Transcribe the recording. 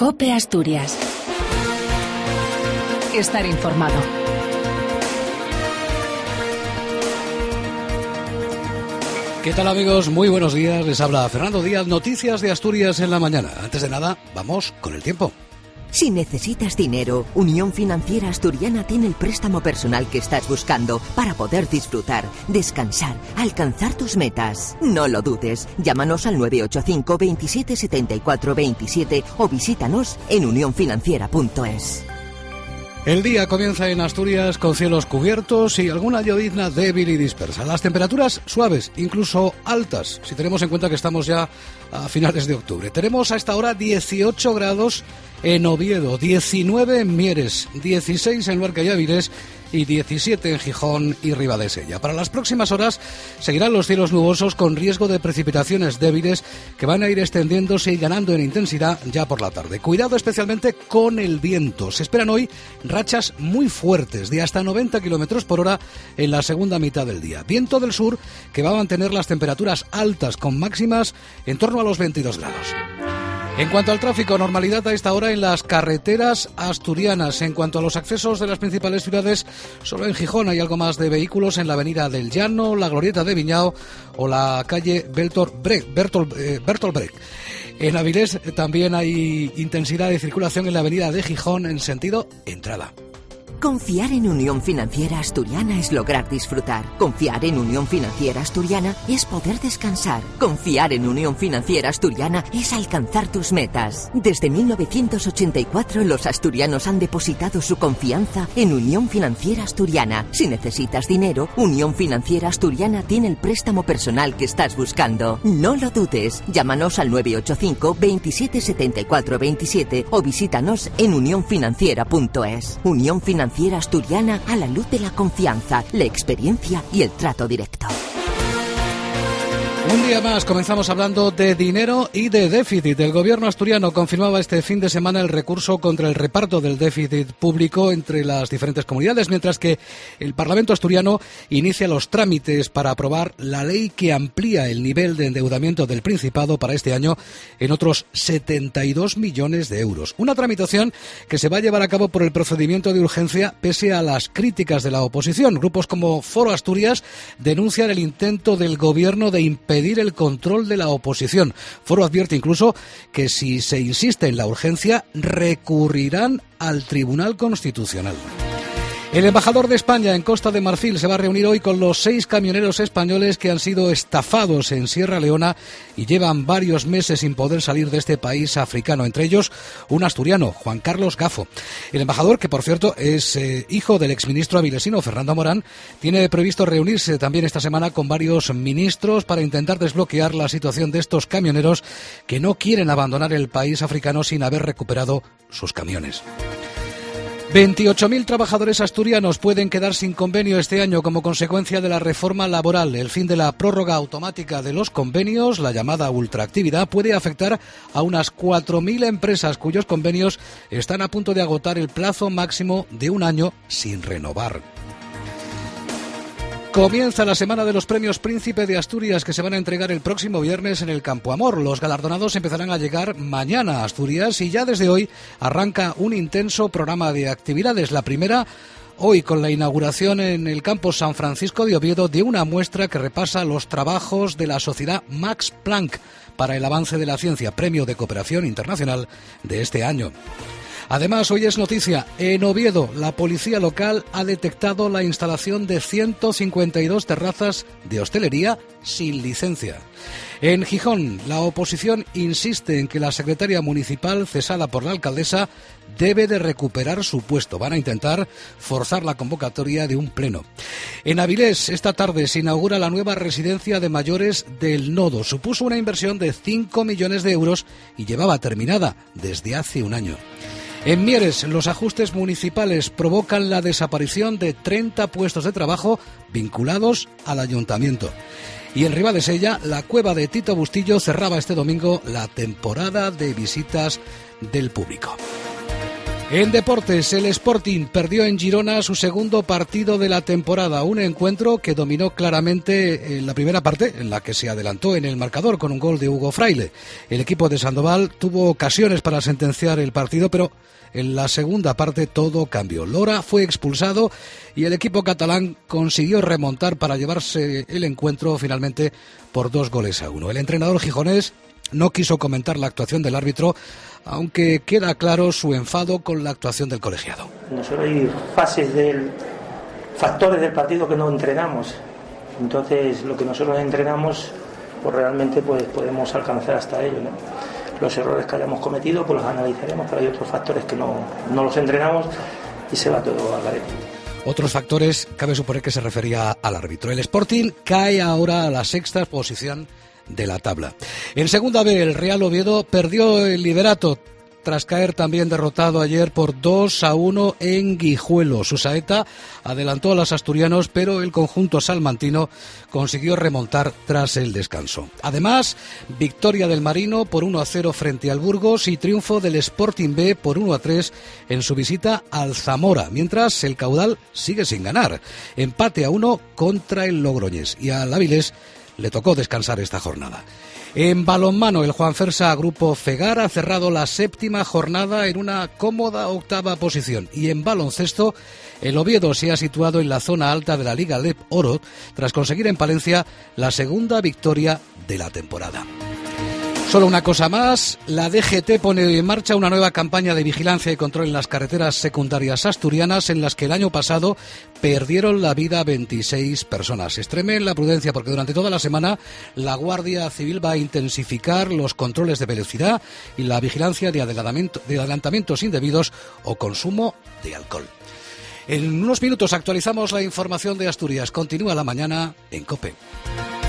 COPE Asturias. Estar informado. ¿Qué tal, amigos? Muy buenos días. Les habla Fernando Díaz. Noticias de Asturias en la mañana. Antes de nada, vamos con el tiempo. Si necesitas dinero, Unión Financiera Asturiana tiene el préstamo personal que estás buscando para poder disfrutar, descansar, alcanzar tus metas. No lo dudes. Llámanos al 985 27 74 27 o visítanos en unionfinanciera.es. El día comienza en Asturias con cielos cubiertos y alguna llovizna débil y dispersa. Las temperaturas suaves, incluso altas, si tenemos en cuenta que estamos ya a finales de octubre. Tenemos a esta hora 18 grados en Oviedo, 19 en Mieres, 16 en Luarca y Avilés y 17 en Gijón y Ribadesella. Para las próximas horas seguirán los cielos nubosos con riesgo de precipitaciones débiles que van a ir extendiéndose y ganando en intensidad ya por la tarde. Cuidado especialmente con el viento. Se esperan hoy rachas muy fuertes de hasta 90 km por hora en la segunda mitad del día. Viento del sur que va a mantener las temperaturas altas con máximas en torno a los 22 grados. En cuanto al tráfico, normalidad a esta hora en las carreteras asturianas. En cuanto a los accesos de las principales ciudades, solo en Gijón hay algo más de vehículos en la avenida del Llano, la glorieta de Viñao o la calle Bertolt Brecht. En Avilés también hay intensidad de circulación en la avenida de Gijón en sentido entrada. Confiar en Unión Financiera Asturiana es lograr disfrutar. Confiar en Unión Financiera Asturiana es poder descansar. Confiar en Unión Financiera Asturiana es alcanzar tus metas. Desde 1984 los asturianos han depositado su confianza en Unión Financiera Asturiana. Si necesitas dinero, Unión Financiera Asturiana tiene el préstamo personal que estás buscando. No lo dudes. Llámanos al 985 27 74 27 o visítanos en unionfinanciera.es. Unión Financiera Asturiana a la luz de la confianza, la experiencia y el trato directo. Un día más comenzamos hablando de dinero y de déficit. El gobierno asturiano confirmaba este fin de semana el recurso contra el reparto del déficit público entre las diferentes comunidades, mientras que el Parlamento asturiano inicia los trámites para aprobar la ley que amplía el nivel de endeudamiento del Principado para este año en otros 72 millones de euros. Una tramitación que se va a llevar a cabo por el procedimiento de urgencia pese a las críticas de la oposición. Grupos como Foro Asturias denuncian el intento del gobierno de impedir el control de la oposición. Foro advierte incluso que si se insiste en la urgencia, recurrirán al Tribunal Constitucional. El embajador de España en Costa de Marfil se va a reunir hoy con los 6 camioneros españoles que han sido estafados en Sierra Leona y llevan varios meses sin poder salir de este país africano, entre ellos un asturiano, Juan Carlos Gafo. El embajador, que por cierto es hijo del exministro avilesino Fernando Morán, tiene previsto reunirse también esta semana con varios ministros para intentar desbloquear la situación de estos camioneros que no quieren abandonar el país africano sin haber recuperado sus camiones. 28.000 trabajadores asturianos pueden quedar sin convenio este año como consecuencia de la reforma laboral. El fin de la prórroga automática de los convenios, la llamada ultraactividad, puede afectar a unas 4.000 empresas cuyos convenios están a punto de agotar el plazo máximo de un año sin renovar. Comienza la semana de los premios Príncipe de Asturias que se van a entregar el próximo viernes en el Campo Amor. Los galardonados empezarán a llegar mañana a Asturias y ya desde hoy arranca un intenso programa de actividades. La primera hoy con la inauguración en el Campo San Francisco de Oviedo de una muestra que repasa los trabajos de la Sociedad Max Planck para el avance de la ciencia, premio de cooperación internacional de este año. Además, hoy es noticia, en Oviedo, la policía local ha detectado la instalación de 152 terrazas de hostelería sin licencia. En Gijón, la oposición insiste en que la secretaria municipal, cesada por la alcaldesa, debe de recuperar su puesto. Van a intentar forzar la convocatoria de un pleno. En Avilés, esta tarde se inaugura la nueva residencia de mayores del Nodo. Supuso una inversión de 5 millones de euros y llevaba terminada desde hace un año. En Mieres, los ajustes municipales provocan la desaparición de 30 puestos de trabajo vinculados al ayuntamiento. Y en Ribadesella, la cueva de Tito Bustillo cerraba este domingo la temporada de visitas del público. En deportes, el Sporting perdió en Girona su segundo partido de la temporada, un encuentro que dominó claramente en la primera parte, en la que se adelantó en el marcador con un gol de Hugo Fraile. El equipo de Sandoval tuvo ocasiones para sentenciar el partido, pero en la segunda parte todo cambió. Lora fue expulsado y el equipo catalán consiguió remontar para llevarse el encuentro finalmente por 2-1. El entrenador gijonés no quiso comentar la actuación del árbitro, aunque queda claro su enfado con la actuación del colegiado. Nosotros hay factores del partido que no entrenamos. Entonces, lo que nosotros entrenamos, pues realmente pues podemos alcanzar hasta ello, ¿no? Los errores que hayamos cometido, pues los analizaremos, pero hay otros factores que no los entrenamos y se va todo al garete. Otros factores, cabe suponer que se refería al árbitro. El Sporting cae ahora a la sexta posición de la tabla. En segunda B, el Real Oviedo perdió el liderato tras caer también derrotado ayer por 2-1 en Guijuelo. Su saeta adelantó a los asturianos, pero el conjunto salmantino consiguió remontar tras el descanso. Además, victoria del Marino por 1-0 frente al Burgos y triunfo del Sporting B por 1-3 en su visita al Zamora, mientras el Caudal sigue sin ganar. Empate a 1 contra el Logroñés y al Avilés le tocó descansar esta jornada. En balonmano, el Juanfersa Grupo Fegar ha cerrado la séptima jornada en una cómoda octava posición. Y en baloncesto, el Oviedo se ha situado en la zona alta de la Liga LEP Oro tras conseguir en Palencia la segunda victoria de la temporada. Solo una cosa más, la DGT pone en marcha una nueva campaña de vigilancia y control en las carreteras secundarias asturianas en las que el año pasado perdieron la vida 26 personas. Extremen la prudencia porque durante toda la semana la Guardia Civil va a intensificar los controles de velocidad y la vigilancia de adelantamientos indebidos o consumo de alcohol. En unos minutos actualizamos la información de Asturias. Continúa la mañana en COPE.